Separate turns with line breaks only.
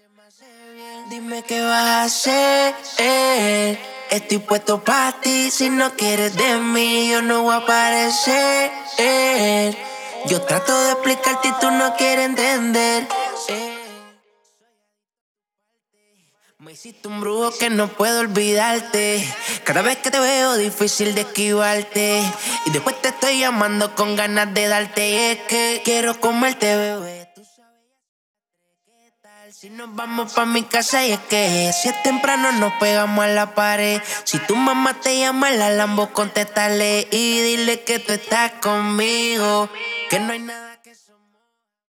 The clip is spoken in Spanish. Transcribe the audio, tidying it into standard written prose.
Dime qué vas a hacer. Estoy puesto para ti. Si no quieres de mí, yo no voy a aparecer. Yo trato de explicarte y tú no quieres entender. Me hiciste un brujo que no puedo olvidarte. Cada vez que te veo difícil de esquivarte. Y después te estoy llamando con ganas de darte. Y es que quiero comerte, bebé. Tú sabes qué tal si nos vamos pa' mi casa. Y es que si es temprano nos pegamos a la pared. Si tu mamá te llama en la Lambo, contéstale y dile que tú estás conmigo. Que no hay nada.